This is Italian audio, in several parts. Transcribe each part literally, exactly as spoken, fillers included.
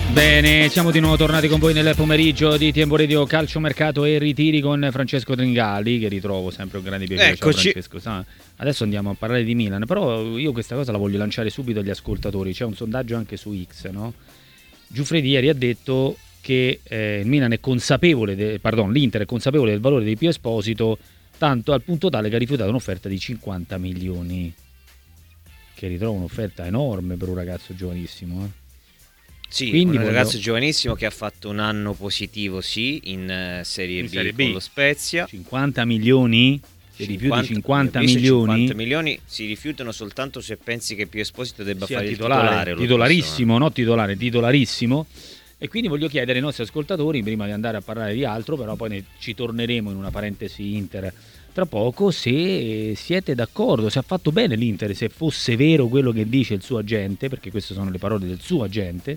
Bene, siamo di nuovo tornati con voi nel pomeriggio di Tempo Radio Calciomercato e Ritiri con Francesco Tringali, che ritrovo sempre un grande piacere. Eccoci. Ciao Francesco. Adesso andiamo a parlare di Milan, però io questa cosa la voglio lanciare subito agli ascoltatori. C'è un sondaggio anche su X, no? Giuffredi ieri ha detto che eh, il Milan è consapevole, de, pardon, l'Inter è consapevole del valore di Pio Esposito, tanto al punto tale che ha rifiutato un'offerta di cinquanta milioni, che ritrovo un'offerta enorme per un ragazzo giovanissimo, eh. Sì, Quindi un voglio... ragazzo giovanissimo che ha fatto un anno positivo, sì, in uh, Serie, in B, Serie B con lo Spezia. cinquanta milioni? Si rifiuti cinquanta milioni? cinquanta milioni si rifiutano soltanto se pensi che Pio Esposito debba sia fare titolare, il titolare. Titolarissimo, no titolare, titolarissimo. E quindi voglio chiedere ai nostri ascoltatori, prima di andare a parlare di altro, però poi ne, ci torneremo in una parentesi Inter tra poco, se siete d'accordo, se ha fatto bene l'Inter, se fosse vero quello che dice il suo agente, perché queste sono le parole del suo agente,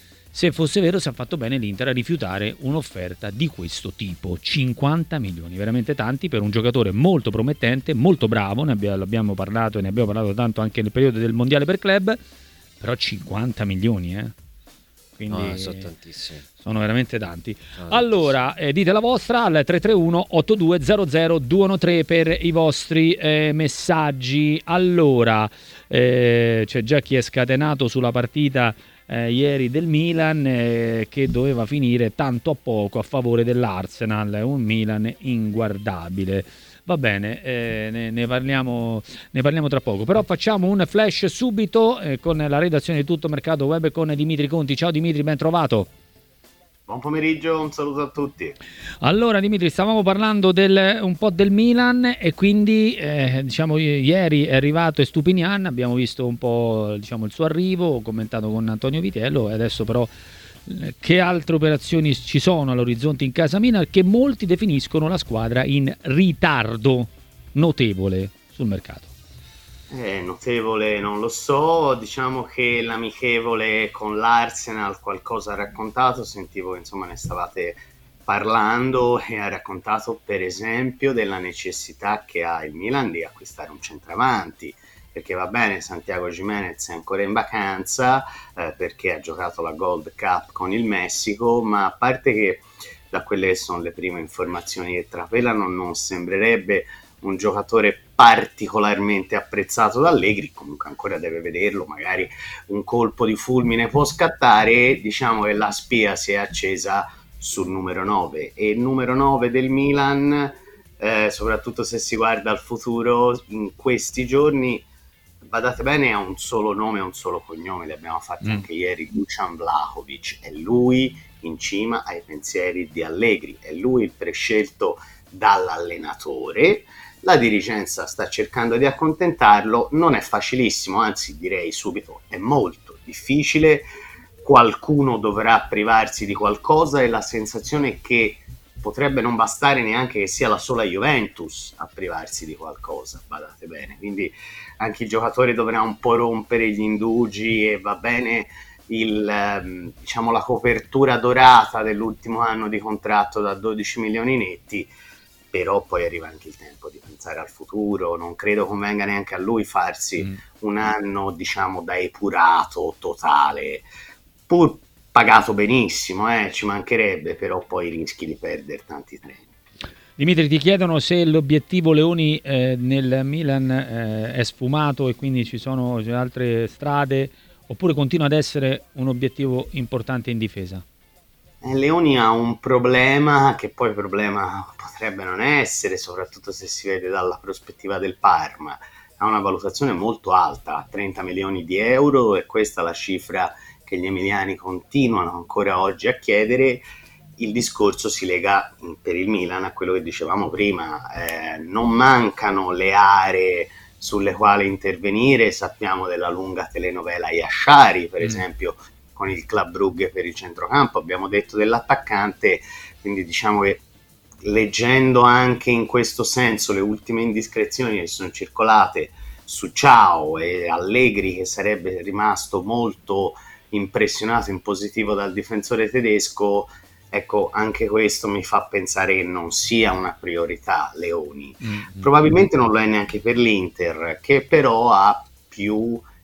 se fosse vero se ha fatto bene l'Inter a rifiutare un'offerta di questo tipo. Cinquanta milioni, veramente tanti per un giocatore molto promettente, molto bravo, ne abbiamo, l'abbiamo parlato e ne abbiamo parlato tanto anche nel periodo del mondiale per club, però cinquanta milioni, eh. Quindi no, sono tantissimi. Sono veramente tanti. Sono allora, eh, dite la vostra al tre tre uno otto due zero zero due uno tre per i vostri eh, messaggi. Allora, eh, c'è già chi è scatenato sulla partita eh, ieri del Milan eh, che doveva finire tanto a poco a favore dell'Arsenal, un Milan inguardabile. Va bene, eh, ne, ne, parliamo, ne parliamo tra poco, però facciamo un flash subito eh, con la redazione di Tutto Mercato Web con Dimitri Conti. Ciao Dimitri, ben trovato. Buon pomeriggio, un saluto a tutti. Allora Dimitri, stavamo parlando del, un po' del Milan e quindi eh, diciamo ieri è arrivato Estupiñán, abbiamo visto un po' diciamo, il suo arrivo, commentato con Antonio Vitello, e adesso però che altre operazioni ci sono all'orizzonte in casa Milan, che molti definiscono la squadra in ritardo notevole sul mercato. Eh, notevole non lo so, diciamo che l'amichevole con l'Arsenal qualcosa ha raccontato, sentivo che insomma ne stavate parlando e ha raccontato per esempio della necessità che ha il Milan di acquistare un centravanti, perché va bene Santiago Giménez è ancora in vacanza eh, perché ha giocato la Gold Cup con il Messico, ma a parte che da quelle che sono le prime informazioni che trapelano non sembrerebbe un giocatore particolarmente apprezzato da Allegri, comunque ancora deve vederlo, magari un colpo di fulmine può scattare, diciamo che la spia si è accesa sul numero nove, e il numero nove del Milan, eh, soprattutto se si guarda al futuro, in questi giorni, badate bene, ha un solo nome e un solo cognome, li abbiamo fatti mm. anche ieri, Dusan Vlahovic, è lui in cima ai pensieri di Allegri, è lui il prescelto dall'allenatore. La dirigenza sta cercando di accontentarlo, non è facilissimo, anzi direi subito è molto difficile, qualcuno dovrà privarsi di qualcosa e la sensazione è che potrebbe non bastare neanche che sia la sola Juventus a privarsi di qualcosa, badate bene, quindi anche il giocatore dovrà un po' rompere gli indugi e va bene il, diciamo, la copertura dorata dell'ultimo anno di contratto da dodici milioni netti, però poi arriva anche il tempo di pensare al futuro, non credo convenga neanche a lui farsi mm. un anno diciamo da epurato totale, pur pagato benissimo, eh, ci mancherebbe, però poi rischi di perdere tanti treni. Dimitri, ti chiedono se l'obiettivo Leoni eh, nel Milan eh, è sfumato e quindi ci sono altre strade, oppure continua ad essere un obiettivo importante in difesa? Leoni ha un problema che poi problema potrebbe non essere, soprattutto se si vede dalla prospettiva del Parma. Ha una valutazione molto alta, trenta milioni di euro, e questa è la cifra che gli emiliani continuano ancora oggi a chiedere. Il discorso si lega per il Milan a quello che dicevamo prima, eh, non mancano le aree sulle quali intervenire, sappiamo della lunga telenovela Yashari per mm. esempio, con il Club Brugge per il centrocampo, abbiamo detto dell'attaccante, quindi diciamo che leggendo anche in questo senso le ultime indiscrezioni che sono circolate su Ciao e Allegri, che sarebbe rimasto molto impressionato in positivo dal difensore tedesco, ecco, anche questo mi fa pensare che non sia una priorità Leoni. Mm-hmm. Probabilmente non lo è neanche per l'Inter, che però ha più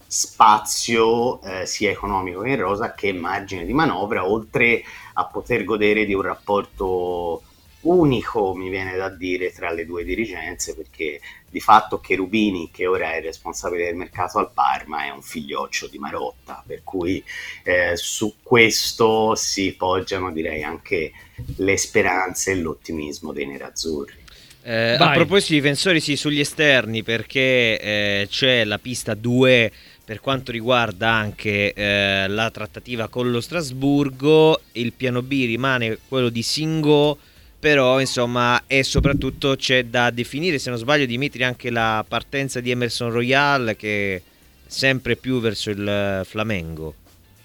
spazio eh, sia economico che in rosa che margine di manovra, oltre a poter godere di un rapporto unico, mi viene da dire, tra le due dirigenze, perché di fatto Cherubini, che ora è responsabile del mercato al Parma, è un figlioccio di Marotta, per cui eh, su questo si poggiano, direi, anche le speranze e l'ottimismo dei nerazzurri. Eh, a proposito di difensori, sì, sugli esterni, perché eh, c'è la pista due per quanto riguarda anche eh, la trattativa con lo Strasburgo. Il piano B rimane quello di Singo, però insomma, e soprattutto c'è da definire, se non sbaglio Dimitri, anche la partenza di Emerson Royal, che sempre più verso il Flamengo.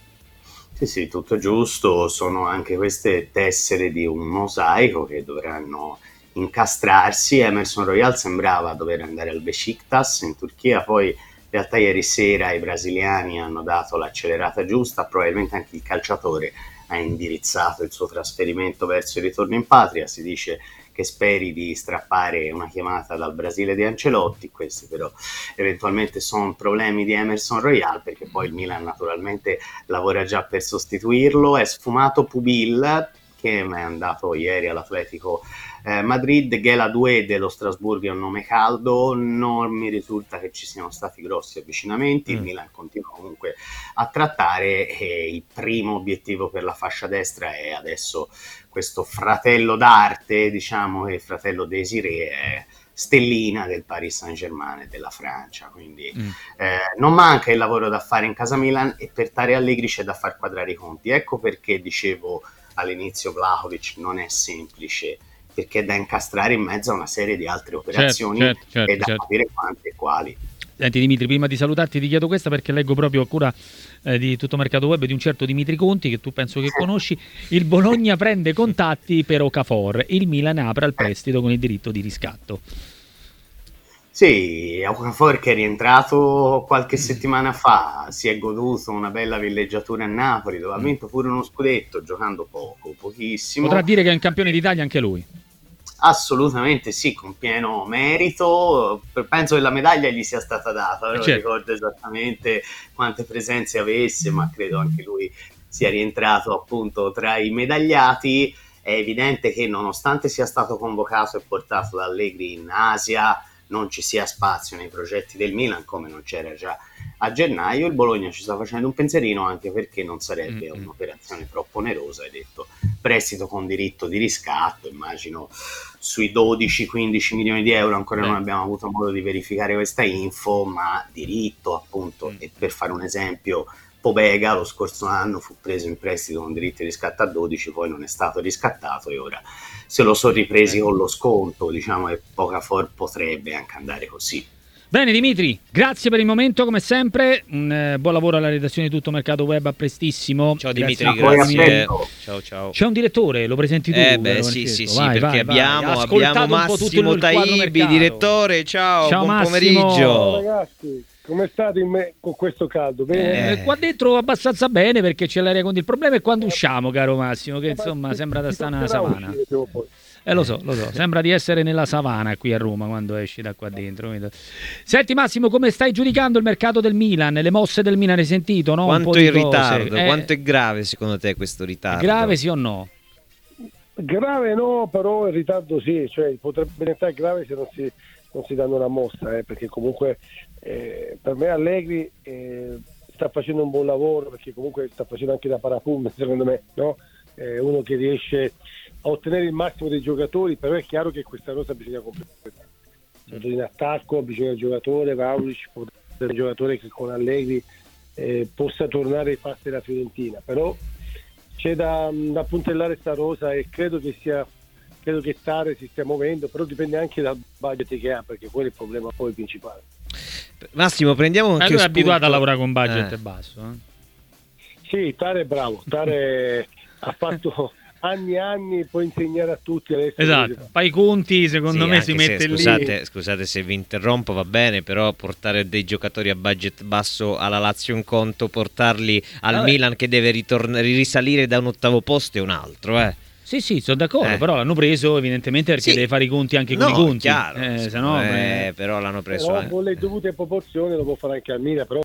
Sì, sì, tutto giusto, sono anche queste tessere di un mosaico che dovranno incastrarsi. Emerson Royal sembrava dover andare al Besiktas in Turchia, poi in realtà ieri sera i brasiliani hanno dato l'accelerata giusta, probabilmente anche il calciatore ha indirizzato il suo trasferimento verso il ritorno in patria. Si dice che speri di strappare una chiamata dal Brasile di Ancelotti. Questi però eventualmente sono problemi di Emerson Royal, perché poi il Milan naturalmente lavora già per sostituirlo. È sfumato Pubil, che è andato ieri all'Atletico eh, Madrid. Ghela due dello Strasburgo è un nome caldo, non mi risulta che ci siano stati grossi avvicinamenti. mm. Il Milan continua comunque a trattare, e il primo obiettivo per la fascia destra è adesso questo fratello d'arte, diciamo, che il fratello Desiré è stellina del Paris Saint-Germain e della Francia, quindi mm. eh, non manca il lavoro da fare in casa Milan, e per Tare Allegri c'è da far quadrare i conti. Ecco perché dicevo all'inizio Vlahovic non è semplice, perché è da incastrare in mezzo a una serie di altre operazioni, certo, certo, certo, e da certo. capire quante e quali. Senti Dimitri, prima di salutarti ti chiedo questa, perché leggo proprio a cura eh, di Tutto Mercato Web di un certo Dimitri Conti, che tu penso che conosci. Il Bologna prende contatti per Okafor, il Milan apre al prestito con il diritto di riscatto. Sì, Okafor, che è rientrato qualche settimana fa, si è goduto una bella villeggiatura a Napoli, dove ha vinto pure uno scudetto giocando poco, pochissimo. Potrà dire che è un campione d'Italia anche lui? Assolutamente sì, con pieno merito. Penso che la medaglia gli sia stata data, non certo. ricordo esattamente quante presenze avesse, ma credo anche lui sia rientrato appunto tra i medagliati. È evidente che nonostante sia stato convocato e portato da Allegri in Asia, non ci sia spazio nei progetti del Milan, come non c'era già a gennaio. Il Bologna ci sta facendo un pensierino, anche perché non sarebbe mm-hmm. un'operazione troppo onerosa. Hai detto prestito con diritto di riscatto, immagino sui dodici quindici milioni di euro, ancora Beh. non abbiamo avuto modo di verificare questa info, ma diritto appunto. Mm. E per fare un esempio, Pobega lo scorso anno fu preso in prestito con diritto di riscatto a dodici, poi non è stato riscattato e ora se lo sono ripresi con lo sconto, diciamo, e Okafor potrebbe anche andare così. Bene Dimitri, grazie per il momento come sempre, un eh, buon lavoro alla redazione di Tutto Mercato Web, a prestissimo. Ciao Dimitri, grazie, grazie. Ciao ciao. C'è un direttore, lo presenti tu? Eh beh sì sì sì, vai, perché vai, abbiamo, vai. abbiamo Massimo Taibi, direttore, ciao, ciao buon Massimo. Pomeriggio. Ciao ragazzi. Come state in me con questo caldo? Bene? Eh, qua dentro abbastanza bene, perché c'è l'aria con il problema è quando usciamo, caro Massimo, che insomma sembra da stare nella savana. Eh lo so, lo so, sembra di essere nella savana qui a Roma quando esci da qua dentro. Senti Massimo, come stai giudicando il mercato del Milan? Le mosse del Milan hai sentito, no? Quanto è in ritardo? Eh, quanto è grave secondo te questo ritardo? Grave sì o no? Grave no, però il ritardo sì, cioè potrebbe diventare grave se non si, non si danno una mossa, eh, perché comunque eh, per me Allegri eh, sta facendo un buon lavoro, perché comunque sta facendo anche da parapum, secondo me, no? Eh, uno che riesce a ottenere il massimo dei giocatori, però è chiaro che questa cosa bisogna completare. In attacco bisogna il giocatore, Vlahovic può essere un giocatore che con Allegri eh, possa tornare ai passi della Fiorentina, però c'è da, da puntellare sta rosa, e credo che sia credo che Tare si stia muovendo, però dipende anche dal budget che ha, perché quello è il problema poi principale. Massimo, prendiamo anche eh, lui è abituato a lavorare con budget eh. basso, eh? Sì, Tare è bravo, Tare ha fatto anni e anni, può insegnare a tutti adesso. Esatto, fai i conti, secondo sì, me si mette se, lì. Scusate, scusate se vi interrompo, va bene, però portare dei giocatori a budget basso alla Lazio è un conto, portarli al Vabbè. Milan che deve ritornare, risalire da un ottavo posto è un altro, eh. Sì, sì, sono d'accordo, eh. però l'hanno preso evidentemente perché sì. deve fare i conti anche no, con i conti. Chiaro, eh, sì, se no, eh, però l'hanno preso però anche. Con le dovute proporzioni lo può fare anche al Milan, però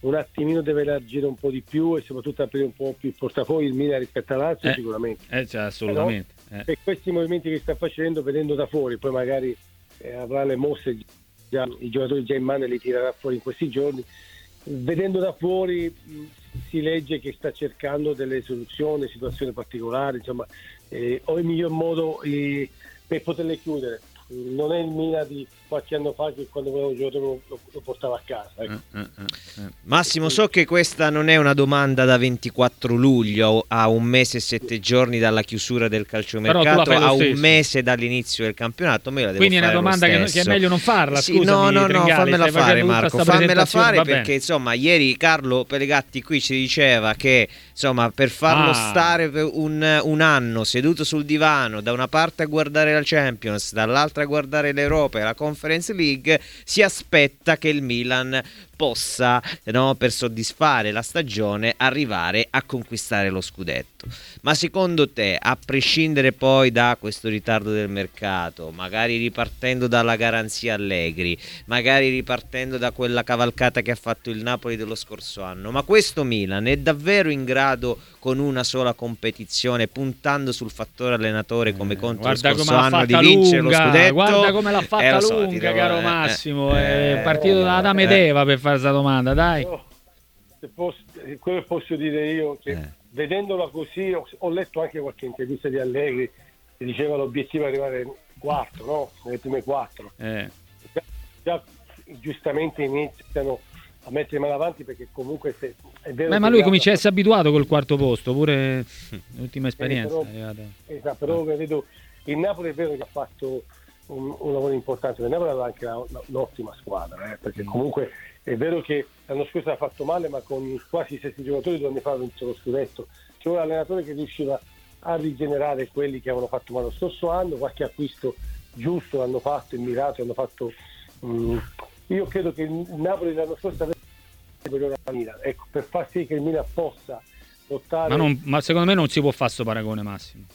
un attimino deve elargire un po' di più e soprattutto aprire un po' più il portafoglio il Milan rispetto all'Azio, eh, sicuramente. Eh, cioè, assolutamente. Però, eh. per questi movimenti che sta facendo, vedendo da fuori, poi magari eh, avrà le mosse, già, i giocatori già in mano e li tirerà fuori in questi giorni. Vedendo da fuori mh, si legge che sta cercando delle soluzioni, situazioni particolari, insomma, eh, o il miglior modo eh, per poterle chiudere. Non è il Milan di qualche anno fa che quando voleva un giocatore lo, lo portava a casa, ecco. Eh, eh, eh. Massimo, so che questa non è una domanda da ventiquattro luglio, a un mese e sette giorni dalla chiusura del calciomercato, a un stesso. mese dall'inizio del campionato. Me la devo Quindi è una fare domanda che, che è meglio non farla. Sì, scusami, no, no, no, Tringale, fammela stai fare, facendo tutta Marco, sta fammela fare presentazione, perché insomma ieri Carlo Pelegatti qui ci diceva che insomma per farlo Ah. stare per un, un anno seduto sul divano, da una parte a guardare la Champions, dall'altra a guardare l'Europa e la Conference League, si aspetta che il Milan possa, no, per soddisfare la stagione, arrivare a conquistare lo scudetto. Ma secondo te, a prescindere poi da questo ritardo del mercato, magari ripartendo dalla garanzia Allegri, magari ripartendo da quella cavalcata che ha fatto il Napoli dello scorso anno, ma questo Milan è davvero in grado, con una sola competizione, puntando sul fattore allenatore come contro lo Guarda scorso come l'ha anno, di fatta vincere lunga, lo scudetto? guarda come l'ha fatta Eh, lo so, lunga, ti devo- caro eh, Massimo, eh, è partito da Adamo ed eh. Eva per fare questa domanda, dai. Però, se posso, quello che posso dire io, che Eh. vedendola così, ho, ho letto anche qualche intervista di Allegri che diceva l'obiettivo è arrivare quarto, no? Nelle prime quattro. Eh. Già, già giustamente iniziano a mettere mano avanti perché comunque se, è vero. Beh, che ma lui Gaza- comincia a essere abituato col quarto posto, pure l'ultima esperienza. però- è arrivata. Esatto, però vedo il Napoli è vero che ha fatto un, un lavoro importante, il Napoli aveva anche una- un'ottima squadra, eh, perché comunque è vero che l'anno scorso ha fatto male, ma con quasi sette giocatori due anni fa ha vinto lo scudetto. C'è un allenatore che riusciva a rigenerare quelli che avevano fatto male lo scorso anno, qualche acquisto giusto l'hanno fatto, immirato, hanno fatto. mh, io credo che il Napoli l'anno scorso aveva superiore al Milan, ecco, per far sì che il Milan possa lottare. Ma, non- ma secondo me non si può fare sto paragone, Massimo.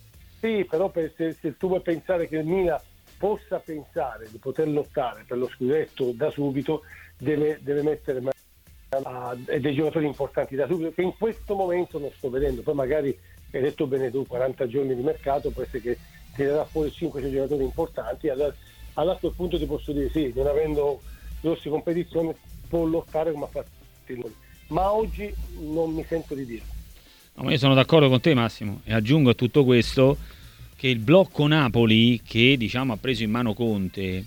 Sì, però per- se, se tu vuoi pensare che il Milan possa pensare di poter lottare per lo scudetto da subito, deve, deve mettere ma- a- dei giocatori importanti da subito, che in questo momento non sto vedendo. Poi magari, hai detto bene tu, quaranta giorni di mercato, può essere che tirerà fuori cinque sei giocatori importanti, allora, allora a quel punto ti posso dire sì, non avendo grosse competizioni può lottare come ha fatto il Milan. Ma oggi non mi sento di dirlo. No, ma io sono d'accordo con te, Massimo, e aggiungo a tutto questo che il blocco Napoli, che diciamo ha preso in mano Conte,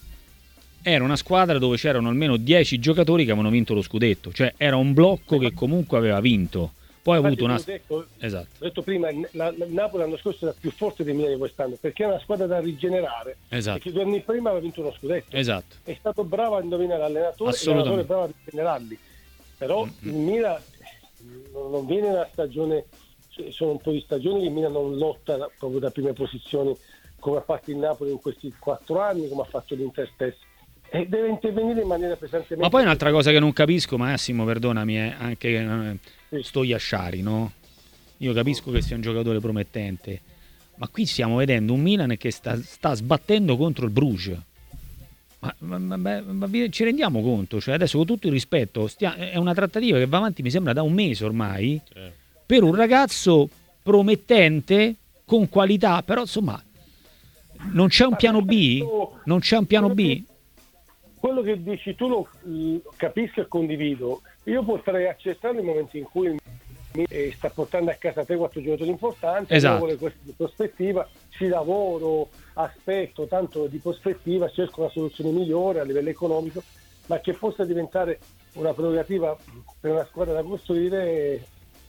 era una squadra dove c'erano almeno dieci giocatori che avevano vinto lo scudetto, cioè era un blocco che comunque aveva vinto. Poi ha avuto una... Infatti, te l'ho detto, Esatto. Ho detto prima, il la, la- il Napoli l'anno scorso era più forte del Milan di quest'anno perché è una squadra da rigenerare. Esatto. Perché due anni prima aveva vinto uno scudetto. Esatto. È stato bravo a indovinare l'allenatore e Assolutamente. l'allenatore è bravo a rigenerarli. Però il Milan non, non viene una stagione, sono un po' di stagioni che il Milan non lotta da- proprio da prime posizioni come ha fatto il Napoli in questi quattro anni, come ha fatto l'Inter stesso. E deve intervenire in maniera pesantemente. Ma poi un'altra cosa che non capisco, Massimo, perdonami, è anche eh, Sì. sto Yashari, no? Io capisco che sia un giocatore promettente, ma qui stiamo vedendo un Milan che sta, sta sbattendo contro il Bruges. Ma, ma- ma- ma- ma vi- ci rendiamo conto? Cioè adesso, con tutto il rispetto, stia- è una trattativa che va avanti, mi sembra, da un mese ormai, per un ragazzo promettente, con qualità, però insomma non c'è un piano B? Non c'è un piano B? Quello che dici tu lo mm, capisco e condivido. Io potrei accettare il momento in cui il Milan, eh, sta portando a casa tre quattro giocatori importanti, Esatto. vuole questa di prospettiva, ci lavoro, aspetto tanto di prospettiva, cerco una soluzione migliore a livello economico, ma che possa diventare una prerogativa per una squadra da costruire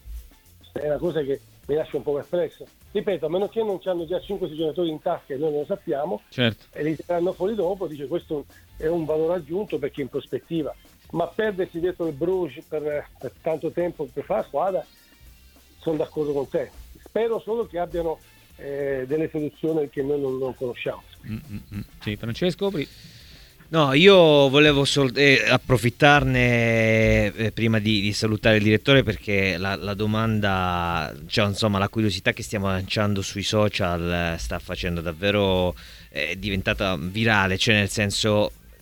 è una cosa che mi lascia un po' perplesso. Ripeto, a meno che non hanno già cinque sei giocatori in tasca e noi non lo sappiamo, Certo. e li tireranno fuori dopo, dice questo è un valore aggiunto perché in prospettiva, ma perdersi dietro il Bruges per, per tanto tempo per fare la squadra, sono d'accordo con te. Spero solo che abbiano eh, delle soluzioni che noi non, non conosciamo. Mm, mm, mm. Sì, Francesco, pri- No, io volevo sol- eh, approfittarne eh, prima di, di salutare il direttore perché la, la domanda, cioè insomma la curiosità che stiamo lanciando sui social eh, sta facendo davvero, eh, è diventata virale, cioè nel senso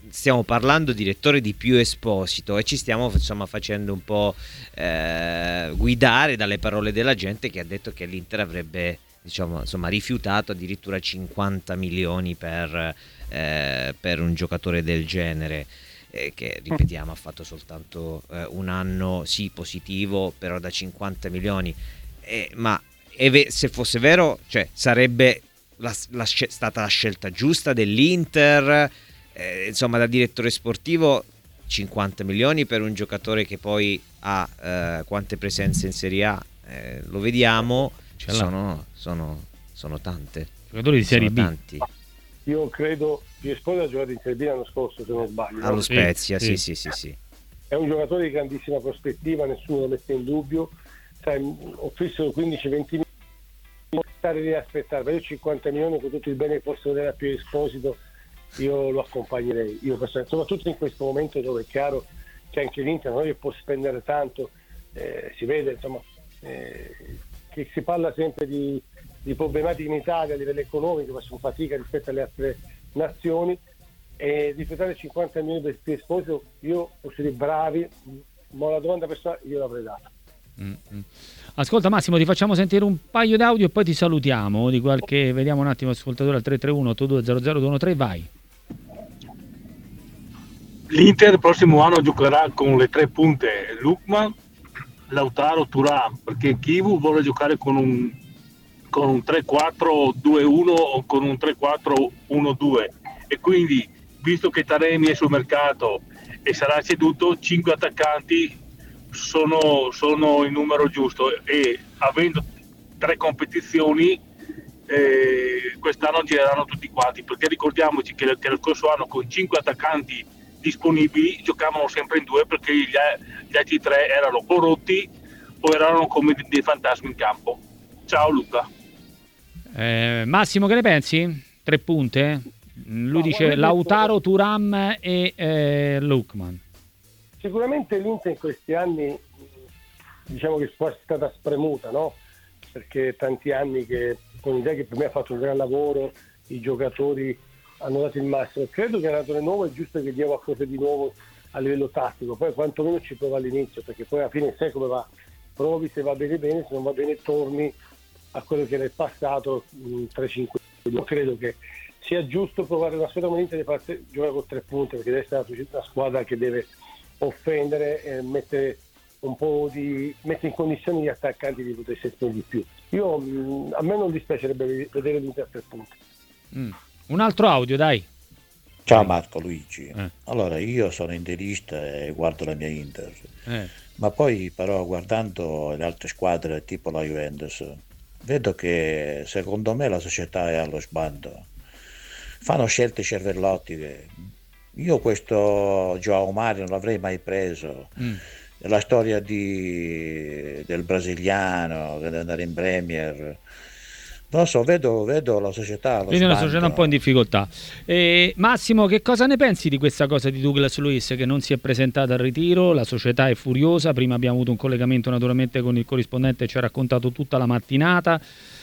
stiamo parlando, direttore, di Pio Esposito, e ci stiamo insomma facendo un po' eh, guidare dalle parole della gente che ha detto che l'Inter avrebbe, diciamo, insomma, rifiutato addirittura cinquanta milioni per, eh, per un giocatore del genere, eh, che ripetiamo ha fatto soltanto eh, un anno sì positivo, però da cinquanta milioni, eh, ma e se fosse vero, cioè sarebbe la, la, stata la scelta giusta dell'Inter, eh, insomma, da direttore sportivo cinquanta milioni per un giocatore che poi ha eh, quante presenze in Serie A, eh, lo vediamo, sono, sono, sono tante, giocatori di Serie B, tanti. Io credo che Esposito ha giocato in Serie B l'anno scorso, se non sbaglio, allo no? Spezia, sì sì. sì, sì, sì. È un giocatore di grandissima prospettiva, nessuno lo mette in dubbio. Sai, ho fisso quindici venti milioni, stare lì a aspettare, per io cinquanta milioni con tutto il bene che posso vedere a Pio Esposito, io lo accompagnerei, io soprattutto in questo momento dove è chiaro che anche l'Inter non è che può spendere tanto, eh, si vede insomma eh, che si parla sempre di, di problematiche in Italia a livello economico, facciamo fatica rispetto alle altre nazioni, e rispettare cinquanta milioni per Pio Esposito, io posso dire bravi, ma la domanda personale io l'avrei data. Mm-hmm. Ascolta Massimo, ti facciamo sentire un paio d'audio e poi ti salutiamo di qualche, vediamo un attimo ascoltatore al tre tre uno otto due zero zero due uno tre, vai. L'Inter il prossimo anno giocherà con le tre punte Lookman, Lautaro, Thuram, perché Kivu vuole giocare con un con un tre quattro due uno o con un tre quattro uno due, e quindi visto che Taremi è sul mercato e sarà ceduto, cinque attaccanti sono, sono il numero giusto, e avendo tre competizioni eh, quest'anno gireranno tutti quanti, perché ricordiamoci che, che lo scorso anno con cinque attaccanti disponibili giocavano sempre in due, perché gli, gli altri tre erano o rotti o erano come dei fantasmi in campo. Ciao Luca. eh, Massimo, che ne pensi? Tre punte? Lui no, dice Lautaro, Thuram e eh, Lookman. Sicuramente l'Inter in questi anni, diciamo che è stata spremuta, no? Perché tanti anni che con l'idea che per me ha fatto un gran lavoro, i giocatori hanno dato il massimo. Credo che l'allenatore nuovo è giusto che dia qualcosa di nuovo a livello tattico, poi quantomeno ci prova all'inizio, perché poi alla fine sai come va, provi, se va bene bene, se non va bene torni a quello che era il passato, tre cinque. Io credo che sia giusto provare una squadra come l'Inter di giocare con tre punti, perché deve essere una squadra che deve offendere e mettere un po' di mette in condizioni gli attaccanti di potersi esprimere di più. Io mh, a me non dispiacerebbe vedere l'Inter a tre punti. Mm. Un altro audio, dai. Ciao Marco, Luigi. Eh. Allora, io sono interista e guardo la mia Inter, Eh. ma poi però guardando le altre squadre tipo la Juventus, vedo che secondo me la società è allo sbando. Fanno scelte cervellotiche. Io questo João Mario non l'avrei mai preso. Mm. La storia di, del brasiliano che deve andare in Premier, non so, vedo, vedo la società allo quindi sbando. una società un po' in difficoltà. eh, Massimo, che cosa ne pensi di questa cosa di Douglas Luiz che non si è presentato al ritiro? La società è furiosa, prima abbiamo avuto un collegamento naturalmente con il corrispondente, ci ha raccontato tutta la mattinata.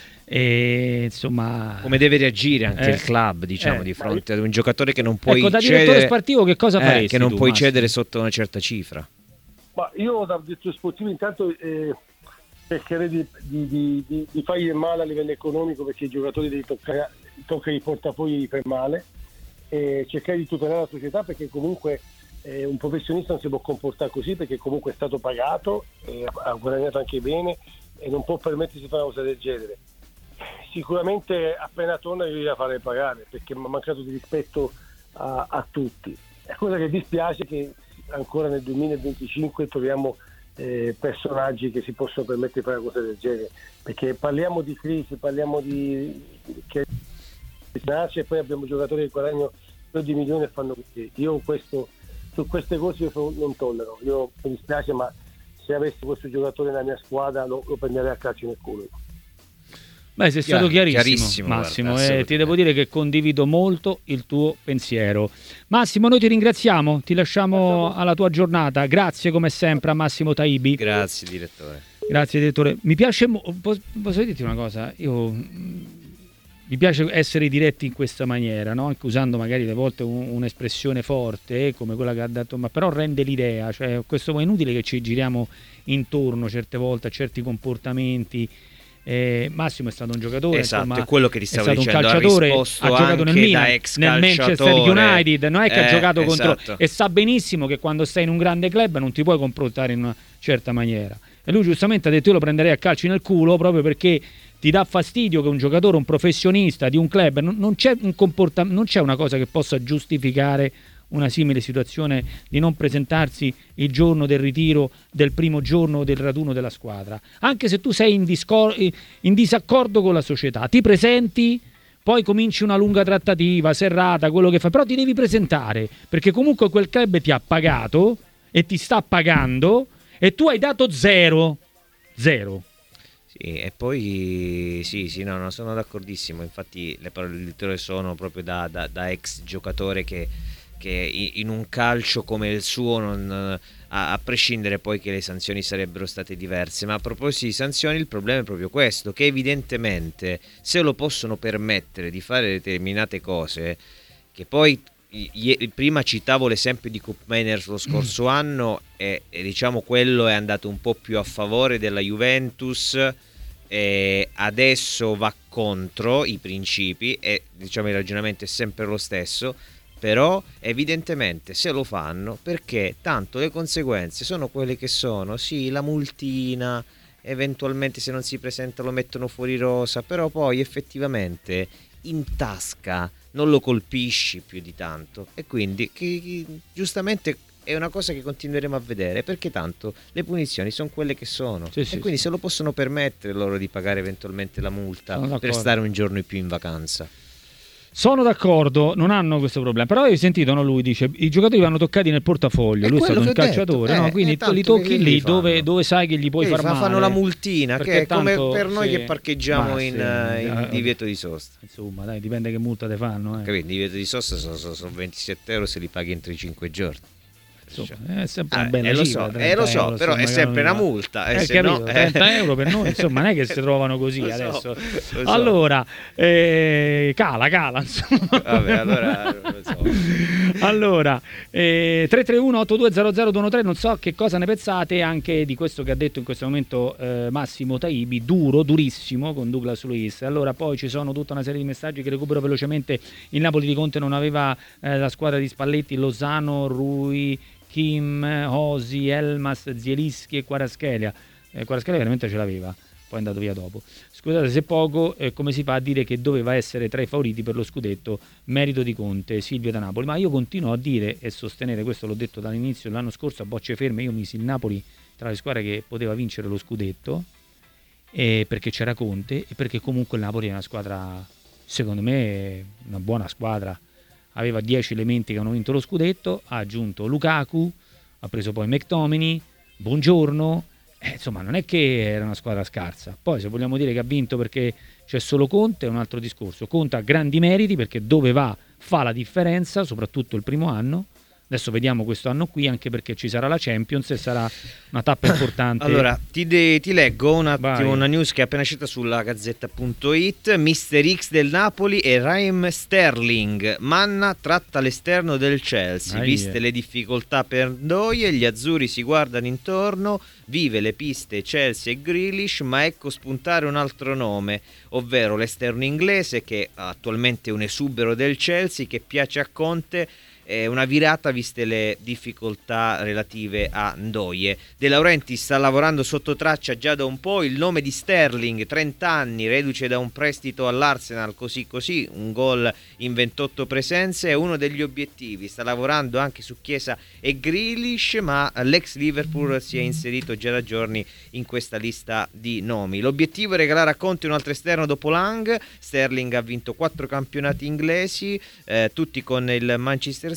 E insomma, come deve reagire anche eh, il club, diciamo, eh, di fronte ad un giocatore che non puoi ecco, da cedere, direttore sportivo che cosa faresti eh, che non tu, puoi Massimo? cedere sotto una certa cifra. Ma io da direttore sportivo intanto eh, cercherei di, di, di, di, di fargli male a livello economico, perché i giocatori devi toccare, tocca i portafogli per male, e cercare di tutelare la società, perché comunque eh, un professionista non si può comportare così, perché comunque è stato pagato, eh, ha guadagnato anche bene e non può permettersi di fare una cosa del genere. Sicuramente appena torna io gliela farei pagare, perché mi ha mancato di rispetto a, a tutti. È cosa che dispiace che ancora nel duemilaventicinque troviamo eh, personaggi che si possono permettere di fare cose del genere, perché parliamo di crisi, parliamo di che nasce, e poi abbiamo giocatori che guadagnano più di milioni e fanno così. Io questo, su queste cose io non tollero, io mi dispiace, ma se avessi questo giocatore nella mia squadra lo, lo prenderei a calci nel culo. Beh, sei stato Chiaro, chiarissimo, chiarissimo, Massimo, guarda, eh, ti devo dire che condivido molto il tuo pensiero. Massimo, noi ti ringraziamo, ti lasciamo alla tua giornata. Grazie come sempre a Massimo Taibi. Grazie direttore. Grazie direttore. Mi piace, mo- posso, posso dirti una cosa? Io mi piace essere diretti in questa maniera, no? Anche usando magari alle volte un, un'espressione forte come quella che ha detto, ma però rende l'idea, cioè questo è inutile che ci giriamo intorno certe volte a certi comportamenti. Eh, Massimo è stato un giocatore, esatto, insomma, è quello che ti stavo è stato dicendo, un calciatore, ha, ha giocato nel Milan, nel Manchester United, non è che eh, ha giocato contro, esatto. e sa benissimo che quando stai in un grande club non ti puoi comportare in una certa maniera, e lui giustamente ha detto io lo prenderei a calci nel culo proprio perché ti dà fastidio che un giocatore, un professionista di un club, non, non c'è un comportamento, non c'è una cosa che possa giustificare una simile situazione di non presentarsi il giorno del ritiro, del primo giorno del raduno della squadra, anche se tu sei in, discor- in disaccordo con la società, ti presenti, poi cominci una lunga trattativa serrata, quello che fai, però ti devi presentare perché comunque quel club ti ha pagato e ti sta pagando e tu hai dato zero zero. Sì, e poi sì, sì, no, no, sono d'accordissimo. Infatti le parole del direttore sono proprio da, da, da ex giocatore che, che in un calcio come il suo, non, a, a prescindere poi che le sanzioni sarebbero state diverse. Ma a proposito di sanzioni, il problema è proprio questo, che evidentemente se lo possono permettere di fare determinate cose, che poi prima citavo l'esempio di Cup Miners lo scorso anno e, e diciamo quello è andato un po' più a favore della Juventus, e adesso va contro i principi e diciamo il ragionamento è sempre lo stesso, però evidentemente se lo fanno perché tanto le conseguenze sono quelle che sono, sì, la multina, eventualmente se non si presenta lo mettono fuori rosa, però poi effettivamente in tasca non lo colpisci più di tanto, e quindi che, che, giustamente è una cosa che continueremo a vedere perché tanto le punizioni sono quelle che sono, sì, e sì, quindi sì. se lo possono permettere loro di pagare eventualmente la multa per stare un giorno in più in vacanza. Sono d'accordo, non hanno questo problema. Però hai sentito, no? Lui dice i giocatori vanno toccati nel portafoglio. È Lui è stato un quello che ho calciatore, detto. no? Eh, Quindi eh, li tocchi che lì gli dove, fanno? dove sai che gli puoi Eh, far fa- male. fanno la multina, Perché che è come tanto- per noi sì. che parcheggiamo Ma in, sì, eh, in eh, divieto di sosta. Insomma, dai, dipende che multa te fanno. Eh. Capito? Divieto di sosta sono, sono- sono ventisette euro se li paghi entro i cinque giorni. Insomma, è sempre Ah, una bella eh, lo cifra, so, trenta eh, lo so, euro, però è insomma, sempre una non- multa, eh, Eh, se capito, no, eh. trenta euro per noi, insomma, non è che si trovano così Lo so, adesso. lo so. Allora, eh, cala, cala, insomma. Vabbè, allora non lo so. Allora, eh, tre tre uno otto due zero zero due uno tre, non so che cosa ne pensate anche di questo che ha detto in questo momento eh, Massimo Taibi, duro, durissimo con Douglas Luiz. Allora poi ci sono tutta una serie di messaggi che recupero velocemente. Il Napoli di Conte non aveva eh, la squadra di Spalletti, Lozano, Rui, Kim, Osi, Elmas, Zielinski e Kvaratskhelia. Eh, Kvaratskhelia veramente ce l'aveva, poi è andato via dopo. Scusate se poco, eh, come si fa a dire che doveva essere tra i favoriti per lo scudetto, merito di Conte, Silvio da Napoli, ma io continuo a dire e sostenere, questo l'ho detto dall'inizio dell'anno scorso a bocce ferme, io misi il Napoli tra le squadre che poteva vincere lo scudetto, eh, perché c'era Conte e perché comunque il Napoli è una squadra, secondo me, una buona squadra. Aveva dieci elementi che hanno vinto lo scudetto, ha aggiunto Lukaku, ha preso poi McTominay, Buongiorno, eh, insomma non è che era una squadra scarsa. Poi se vogliamo dire che ha vinto perché c'è solo Conte è un altro discorso. Conte ha grandi meriti perché dove va fa la differenza, soprattutto il primo anno. Adesso vediamo questo anno qui, anche perché ci sarà la Champions e sarà una tappa importante. Allora, ti, de- ti leggo un attimo Vai. una news che è appena uscita sulla Gazzetta punto it. Mister X del Napoli e Raheem Sterling. Manna tratta l'esterno del Chelsea. Aie. Viste le difficoltà per Ndoye, gli azzurri si guardano intorno, vive le piste Chelsea e Grealish, ma ecco spuntare un altro nome, ovvero l'esterno inglese che attualmente è un esubero del Chelsea, che piace a Conte. È una virata viste le difficoltà relative a Ndoye. De Laurentiis sta lavorando sotto traccia già da un po'. Il nome di Sterling, trenta anni, reduce da un prestito all'Arsenal, così così, un gol in ventotto presenze, è uno degli obiettivi. Sta lavorando anche su Chiesa e Grealish, ma l'ex Liverpool si è inserito già da giorni in questa lista di nomi. L'obiettivo è regalare a Conte un altro esterno dopo Lang. Sterling ha vinto quattro campionati inglesi, eh, tutti con il Manchester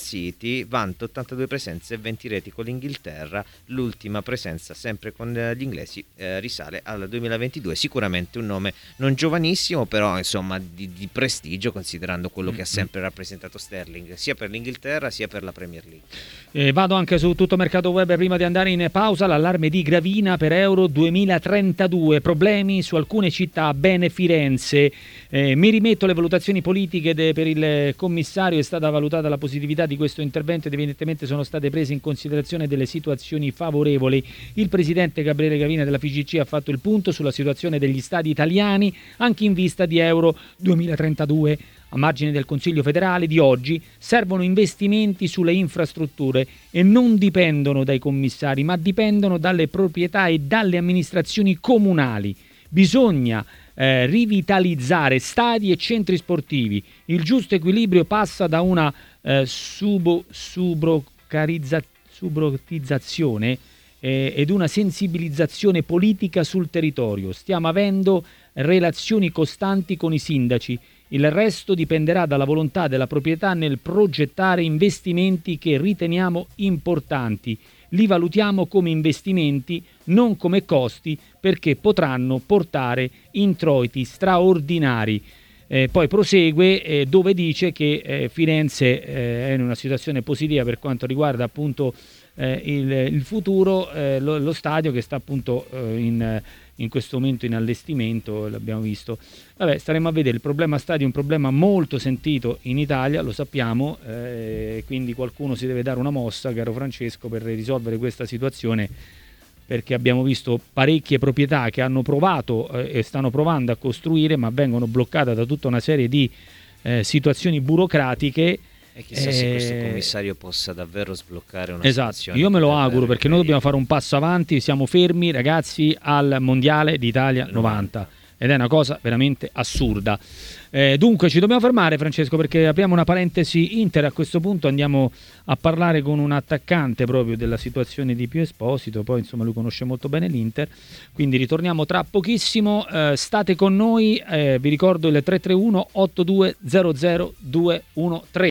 City vanta ottantadue presenze e venti reti con l'Inghilterra, l'ultima presenza sempre con gli inglesi eh, risale al duemilaventidue. Sicuramente un nome non giovanissimo, però insomma di, di prestigio, considerando quello che ha sempre rappresentato Sterling sia per l'Inghilterra sia per la Premier League. Eh, vado anche su tutto mercato web prima di andare in pausa. L'allarme di Gravina per Euro duemilatrentadue, problemi su alcune città, bene Firenze. Eh, mi rimetto alle valutazioni politiche de, per il commissario. È stata valutata la positività di questo intervento ed evidentemente sono state prese in considerazione delle situazioni favorevoli. Il presidente Gabriele Gravina della F I G C ha fatto il punto sulla situazione degli stadi italiani anche in vista di Euro duemilatrentadue. A margine del Consiglio federale di oggi servono investimenti sulle infrastrutture e non dipendono dai commissari, ma dipendono dalle proprietà e dalle amministrazioni comunali. Bisogna eh, rivitalizzare stadi e centri sportivi. Il giusto equilibrio passa da una eh, subo, subrocarizza, subrotizzazione eh, ed una sensibilizzazione politica sul territorio. Stiamo avendo relazioni costanti con i sindaci. Il resto dipenderà dalla volontà della proprietà nel progettare investimenti che riteniamo importanti. Li valutiamo come investimenti, non come costi, perché potranno portare introiti straordinari. Eh, poi prosegue eh, dove dice che eh, Firenze eh, è in una situazione positiva per quanto riguarda appunto eh, il, il futuro, eh, lo, lo stadio che sta appunto eh, in, in questo momento in allestimento, l'abbiamo visto. Vabbè, staremo a vedere. Il problema stadio è un problema molto sentito in Italia, lo sappiamo, eh, quindi qualcuno si deve dare una mossa, caro Francesco, per risolvere questa situazione, perché abbiamo visto parecchie proprietà che hanno provato eh, e stanno provando a costruire, ma vengono bloccate da tutta una serie di eh, situazioni burocratiche. E chissà eh, se questo commissario possa davvero sbloccare una esatto, situazione. Io me lo auguro, perché noi dobbiamo fare un passo avanti, siamo fermi ragazzi al Mondiale d'Italia novanta ed è una cosa veramente assurda. Eh, dunque ci dobbiamo fermare, Francesco, perché apriamo una parentesi Inter. A questo punto andiamo a parlare con un attaccante proprio della situazione di Pio Esposito, poi insomma lui conosce molto bene l'Inter, quindi ritorniamo tra pochissimo. Eh, state con noi, eh, vi ricordo il tre tre uno otto due zero zero due uno tre.